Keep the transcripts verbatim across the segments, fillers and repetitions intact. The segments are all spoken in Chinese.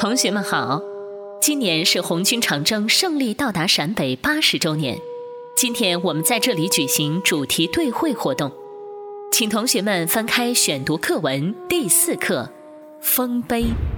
同学们好，今年是红军长征胜利到达陕北八十周年，今天我们在这里举行主题对会活动，请同学们翻开选读课文第四课《丰碑》。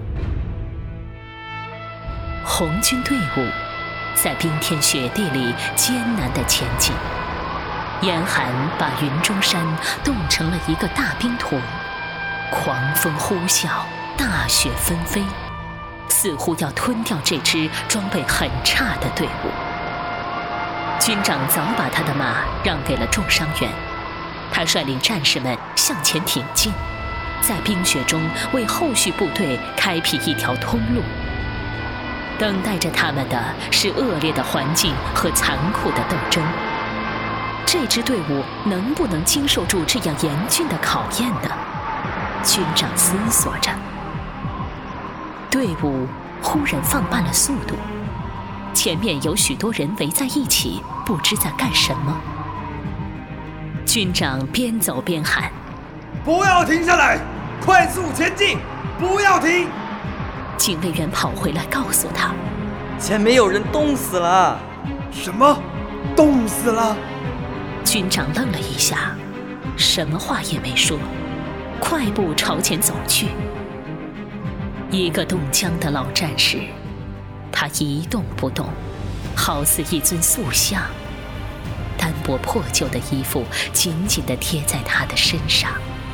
红军队伍在冰天雪地里艰难地前进，严寒把云中山冻成了一个大冰坨，狂风呼啸，大雪纷飞，似乎要吞掉这支装备很差的队伍。军长早把他的马让给了重伤员，他率领战士们向前挺进，在冰雪中为后续部队开辟一条通路。等待着他们的是恶劣的环境和残酷的斗争。这支队伍能不能经受住这样严峻的考验呢？军长思索着。队伍忽然放慢了速度，前面有许多人围在一起，不知在干什么。军长边走边喊： 不要停下来，快速前进，不要停！ 警卫员跑回来告诉他， 前面有人冻死了。 什么？冻死了？ 军长愣了一下，什么话也没说，快步朝前走去。一个冻僵的老战士，他一动不动，好似一尊塑像，单薄破旧的衣服紧紧地贴在他的身上。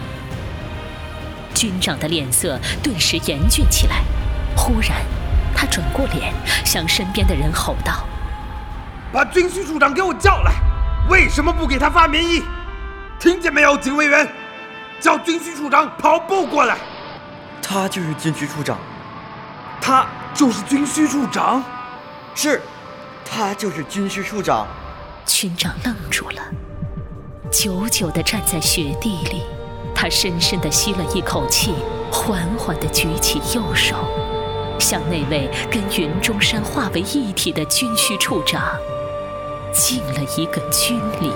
军长的脸色顿时严峻起来，忽然他转过脸向身边的人吼道： 把军需处长给我叫来，为什么不给他发棉衣？听见没有，警卫员？叫军需处长跑步过来。 他就是军需处长。 他就是军需处长？ 是，他就是军需处长。 军长愣住了，久久地站在雪地里，他深深地吸了一口气，缓缓地举起右手，向那位跟云中山化为一体的军需处长敬了一个军礼。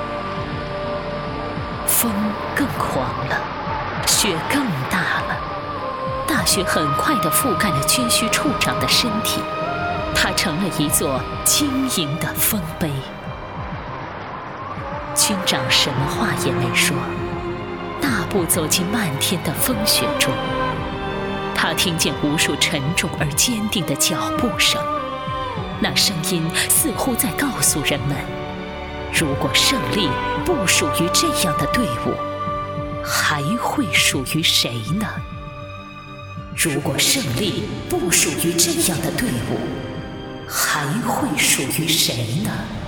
风更狂了，雪更大了，大雪很快地覆盖了军需处长的身体，他成了一座晶莹的丰碑。军长什么话也没说，大步走进漫天的风雪中。他听见无数沉重而坚定的脚步声，那声音似乎在告诉人们，如果胜利不属于这样的队伍，还会属于谁呢？如果胜利不属于这样的队伍，还会属于谁呢？